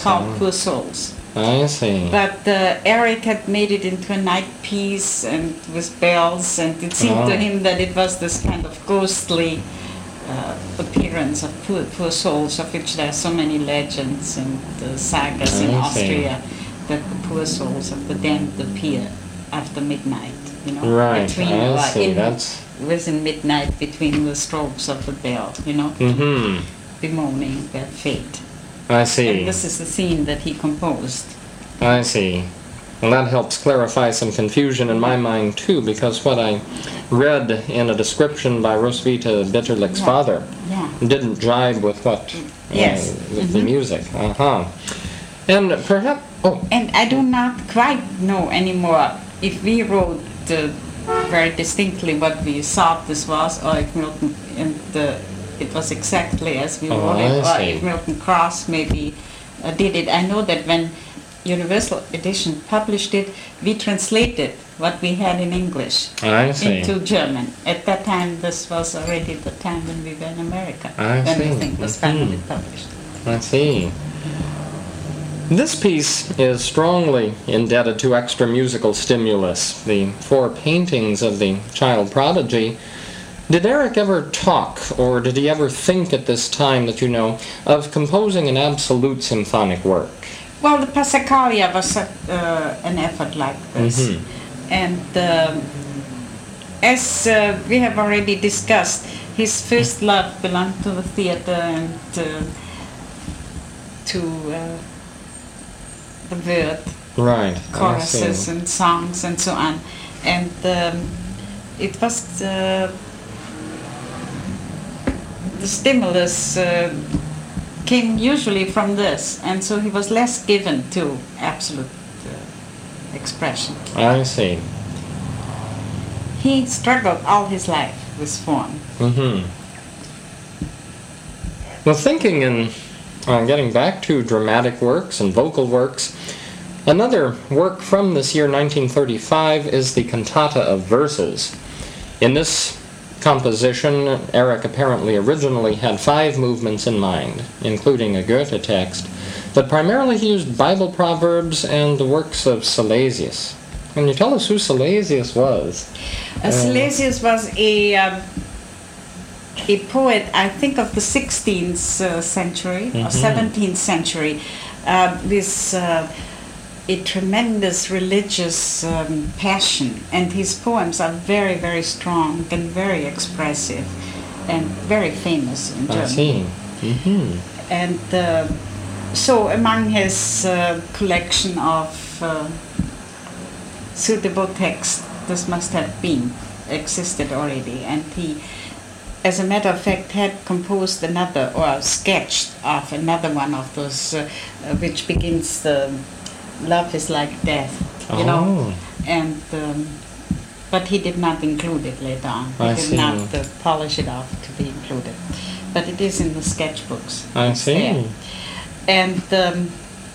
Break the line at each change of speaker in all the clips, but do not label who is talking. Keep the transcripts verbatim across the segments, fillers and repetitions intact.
called
Oh.
Poor Souls.
I see.
But uh, Eric had made it into a night piece and with bells, and it seemed
Oh.
to him that it was this kind of ghostly uh, appearance of poor, poor souls, of which there are so many legends and uh, sagas in
I see.
Austria, that the poor souls of the damned appear after midnight. You know,
Right,
between,
I
uh,
see.
in-
That's
within midnight, between the strokes of the bell. You know,
mm-hmm.
bemoaning their fate.
I see.
And this is the scene that he composed.
I see. Well, that helps clarify some confusion in my mind too, because what I read in a description by Roswitha Bitterlich's
Yeah.
father
Yeah.
didn't jive with what
Yes.
uh, with the music. Uh huh. And perhaps oh
And I do not quite know anymore if we wrote uh, very distinctly what we thought this was, or if Milton and the, it was exactly as we
Oh,
wrote it,
I
or
see.
if Milton Cross maybe uh, did it. I know that when Universal Edition published it, we translated what we had in English
I see.
into German. At that time, this was already the time when we were in America,
I
when
see.
the thing was
Mhm.
finally published.
I see. This piece is strongly indebted to extra musical stimulus, the four paintings of the child prodigy. Did Eric ever talk, or did he ever think at this time that you know, of composing an absolute symphonic work?
Well, the Passacaglia was uh, an effort like this.
Mhm.
And um, as uh, we have already discussed, his first love belonged to the theater and uh, to uh, the word,
Right. I
choruses
see.
and songs and so on. And um, it was uh, the stimulus uh, came usually from this, and so he was less given to absolute uh, expression.
I see.
He struggled all his life with form.
Mm-hmm. Well, thinking in uh, getting back to dramatic works and vocal works, another work from this year, nineteen thirty-five, is the Cantata of Verses. In this composition, Eric apparently originally had five movements in mind, including a Goethe text, but primarily he used Bible proverbs and the works of Silesius. Can you tell us who Silesius was?
Uh, Silesius was a um, a poet, I think, of the sixteenth uh, century or
Mhm.
seventeenth century, uh, with uh, a tremendous religious um, passion, and his poems are very, very strong and very expressive, and very famous in
I
Germany.
see. Mm-hmm.
And uh, so, among his uh, collection of uh, suitable texts, this must have been existed already, and he, as a matter of fact, had composed another or sketched of another one of those, uh, uh, which begins the "Love is like death," you know,
Oh.
and um, but he did not include it later on. He
I
did
see.
not uh, polish it off to be included, but it is in the sketchbooks.
I
It's
see.
there. And um,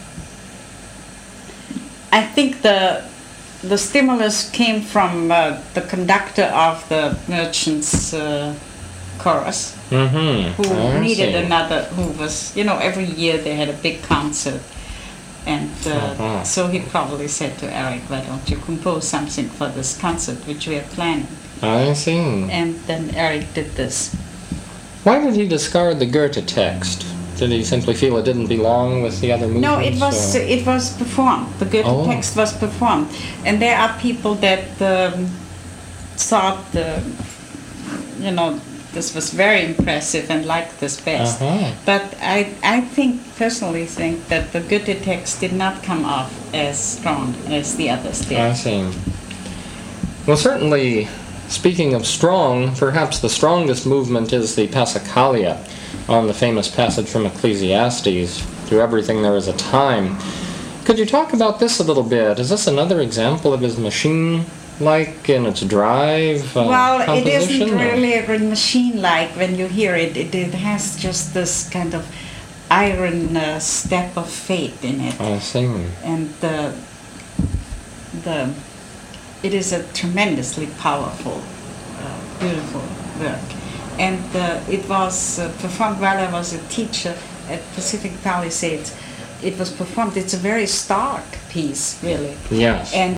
I think the the stimulus came from uh, the conductor of the Merchants uh, Chorus,
Mm-hmm.
who
I
needed
see.
another, who was, you know, every year they had a big concert. And uh,
Uh-huh.
so he probably said to Eric, why don't you compose something for this concert which we are planning?
I see.
And then Eric did this.
Why did he discard the Goethe text? Did he simply feel it didn't belong with the other movements?
No, it was
or-
it was performed. The Goethe
Oh.
text was performed, and there are people that um, thought, uh, you know, this was very impressive and liked this best.
Uh-huh.
But I I think personally think that the Goethe text did not come off as strong as the others did.
I see. Well, certainly, speaking of strong, perhaps the strongest movement is the Passacaglia, on the famous passage from Ecclesiastes, to everything there is a time. Could you talk about this a little bit? Is this another example of his machine-like in its drive uh,
Well, it
composition?
isn't
or-
really a machine-like when you hear it. It, it has just this kind of iron uh, step of faith in it.
I see.
And the the it is a tremendously powerful, uh, beautiful work. And uh, it was uh, performed while I was a teacher at Pacific Palisades it was performed. It's a very stark piece, really.
Yes.
And